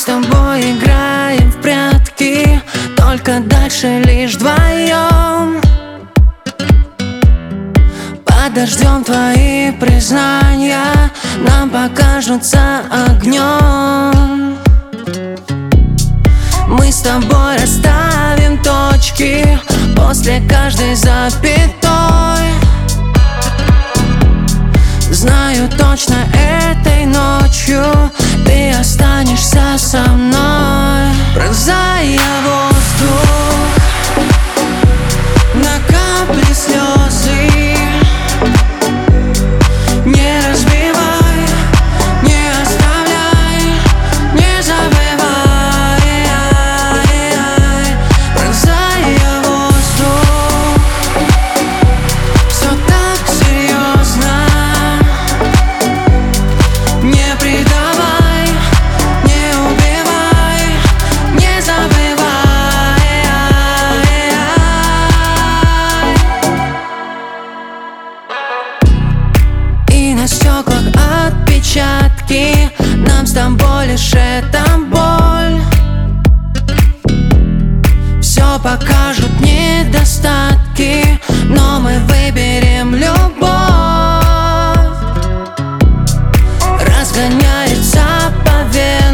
с тобой играем в прятки, только дальше лишь вдвоем. Подождем твои признания, нам покажутся огнем. Мы с тобой расставим точки после каждой запятой. Знаю точно, этой ночью ты останешься со мной. Пронзая воздух на капли слезы, не разбивай, не оставляй, не забывай. Пронзая воздух, все так серьезно. Не предавай, не убивай, не забывай. И на стеклах отпечатки, нам с тобой лишь эта боль. Все покажут недостатки, но мы выберем любовь. Разгоняется по венам